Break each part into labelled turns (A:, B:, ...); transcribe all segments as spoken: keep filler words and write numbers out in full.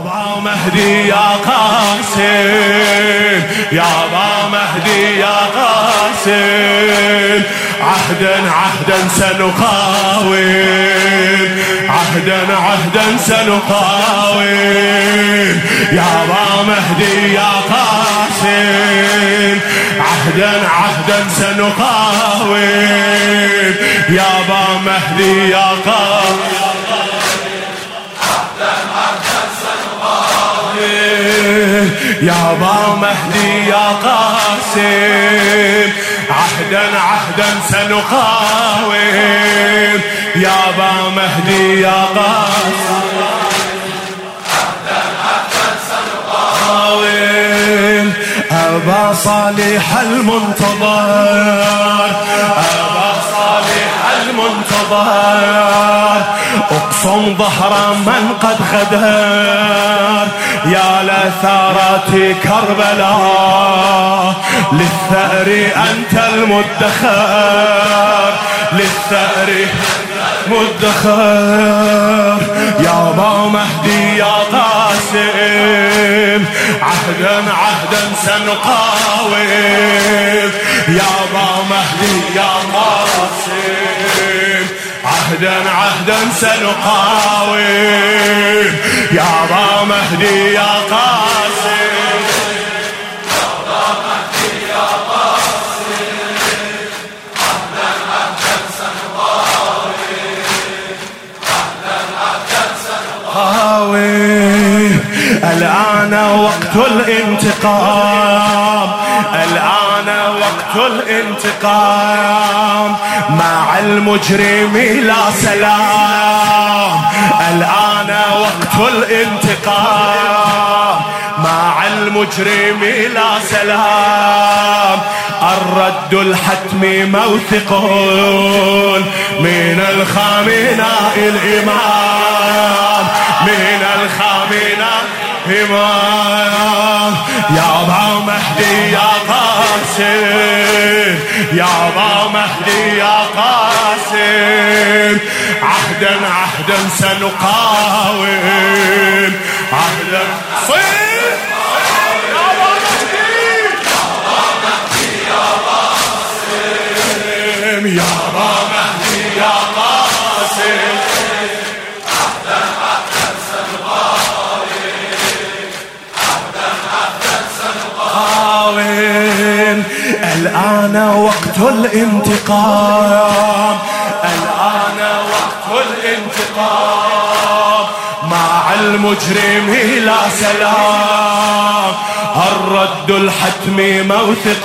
A: با مهدي يا قاسم، يا با مهدي يا قاسم، عهدا عهدا سنقاوم، عهدا عهدا سنقاوم، يا با مهدي يا قاسم، عهدا عهدا سنقاوم، يا با مهدي يا قاسم، يا با مهدي يا قاسم، عهدا عهدا سنقاوم، يا با مهدي يا قاسم، عهدا عهدا سنقاوم، أبا صالح المنتظر، أبا صالح المنتظر، اقصم ظهر من قد غدر، يا لثارات كربلاء، للثأر أنت المدخر، للثأر مدخر، يا با مهدي يا قاسم، عهدا عهدا سنقاوم، يا با مهدي يا قاسم، عهدا عهدا سنقاوم، يا با مهدي يا قاسم، يا با مهدي يا قاسم، عهدا عهدا سنقاوم، عهدا عهدا سنقاوم، الآن وقت الانتقام، الآن وقت الانتقام، مع المجرم لا سلام، الآن وقت الانتقام، مع المجرم لا سلام، الرد الحتم موثق من الخامناء الإمام، من الخامناء إمام، يا با مهدي يا قاسم، يا با مهدي يا قاسم، عهدا عهدا سنقاوم، عهدا صير يا با مهدي، يا با مهدي يا قاسم، يا با مهدي يا قاسم، عهدا عهدا سنقاوم، عهدا عهدا سنقاوم، الآن وقت الانتقام، الآن وقت الانتقام، مع المجرم لا سلام، الرد الحتم موثق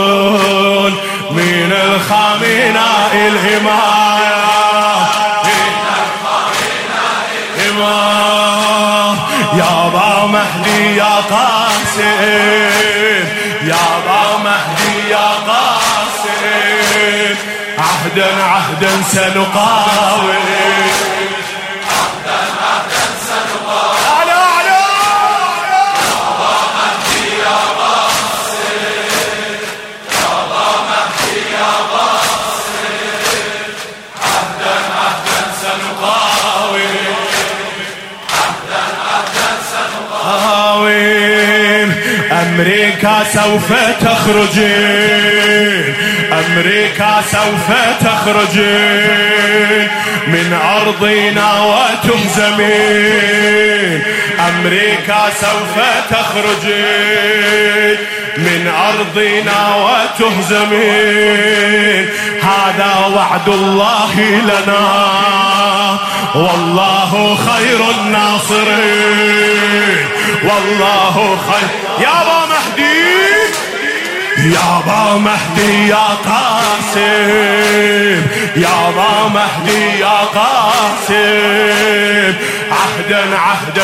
A: من الخامناء الإمام، من الخامناء الإمام، يا با مهدي يا قاسم، يا با مهدي يا قاسم، عهدا عهدا سنقاوم، عهدا عهدا سنقاوم، على على يا با مهدي يا قاسم، يا با مهدي يا قاسم، عهدا عهدا سنقاوم، عهدا عهدا سنقاوم، أمريكا سوف تخرجين، أمريكا سوف تخرجين من أرضنا وتهزمين، أمريكا سوف تخرجين من أرضنا وتهزمين، هذا وعد الله لنا والله خير الناصرين، والله خير، يا با مهدي، يا با مهدي يا قاسم، يا با مهدي يا قاسم، عهدا عهدا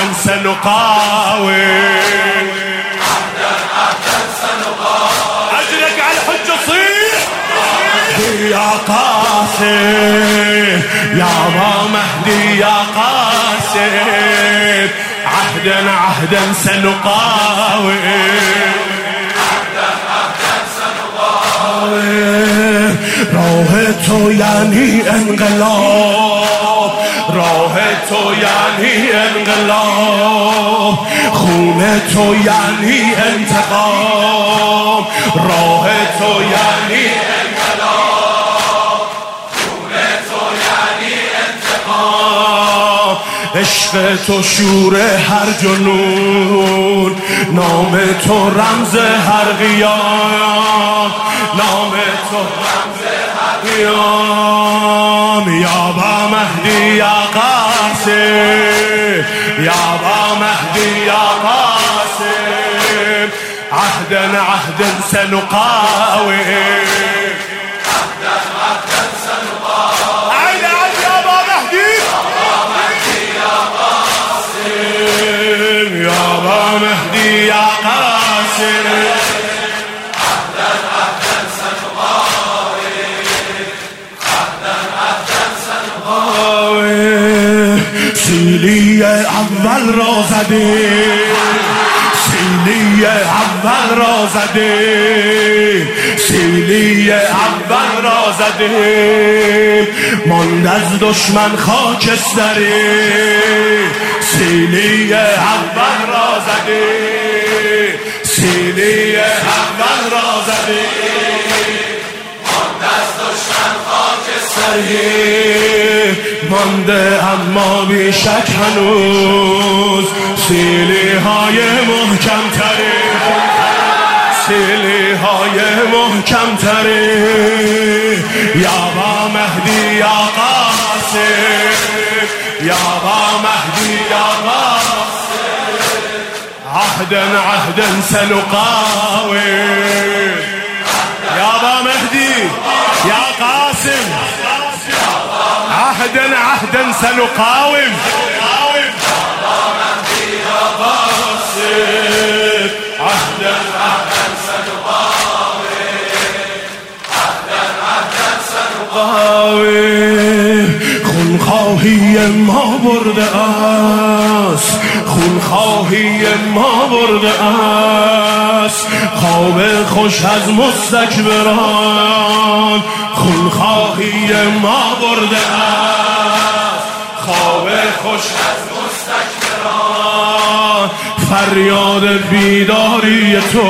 A: سنقاوم، عهدا عهدا سنقاوم، أجلك على الحجة صيح يا قاسم، يا با مهدي يا قاسم، عهدا عهدا سنقاوم، راه تو یعنی انقلاب، راه تو یعنی انقلاب، خون تو یعنی انتقام، راه تو یعنی انقلاب، خون تو یعنی انتقام، عشق تو شور هر جنون، نام تو رمز هر قیام، نام تو رمز هر قیام. یا با مهدی یا قاسم، یا با مهدی یا قاسم، عهدا عهدا سنقاوم، عهدا عهدا سنقاوم. عين عين يا با مهدي، يا با مهدي يا قاسم، يا با مهدي يا قاسم، عهدا عهدا سنقاوم، عهدا عهدا سنقاوم. سیلی اول را زده، سیلی اول را زده، سیلی اول را زده، ماند از دشمن خاکستری، سیلی اول را زده، سیلی اول را زده، ماند از دشمن خاکستری، مانده اما بیشک هنوز سیلی های محکم تری، سیلی های محکم تری. یا با مهدی یا قاسم، یا با مهدی یا قاسم، عهدا عهدا سنقاوم. یا با مهدی یا قاسم، عهدا عهدا سنقاوم، عهدا عهدا سنقاوم، عهدا عهدا سنقاوم. خونخواهی ما برده است، خونخواهی ما برده است، خواب خوش از مستکبران، خونخواهی ما برده است، خواب خوش از مستکبران. فریاد بیداری تو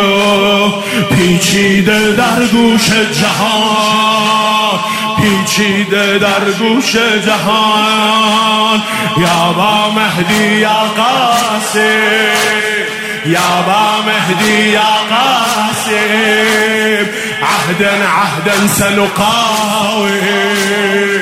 A: پیچیده در گوش جهان، پیچیده در گوش جهان. یا با مهدی یا قاسم، یا با مهدی یا قاسم، عهدا عهدا سنقاوم.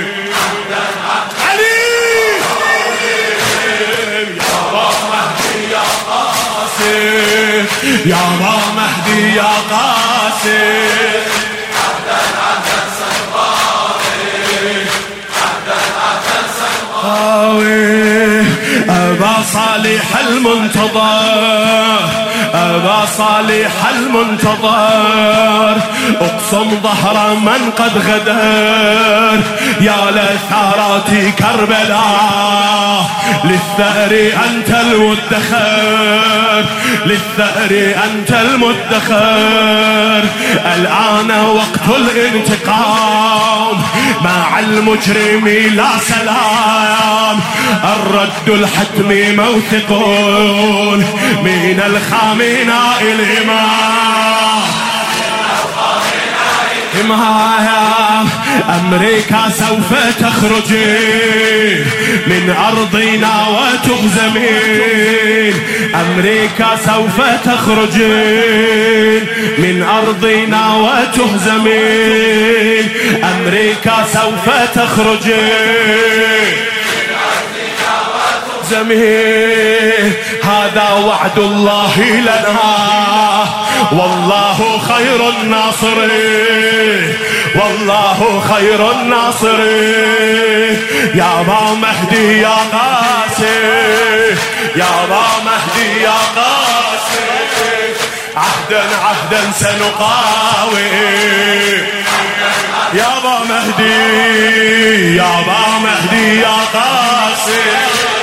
A: یا با مهدی یا قاسم، عهدا عهدا سنقاوم، عهدا عهدا سنقاوم. أبا صالح المنتظر، أبا صالح المنتظر، اقسم ظهر من قد غدر، يا لثارات كربلاء، للثأر أنت المدخر، للثأر أنت المدخر. الآن وقت الانتقام، مع المجرم لا سلام، الرد الحتمي موثقون من الخامناء الإمام، إمام. أمريكا سوف تخرج من أرضنا وتهزمين، أمريكا سوف تخرج من أرضنا وتهزمين، أمريكا سوف تخرج زمين. هذا وعد الله لنا، والله خير الناصرين، والله خير الناصرين. يا با مهدي يا قاسم، يا با مهدي يا قاسم، عهدا عهدا سنقاوم. يا با مهدي، يا با مهدي يا قاسم،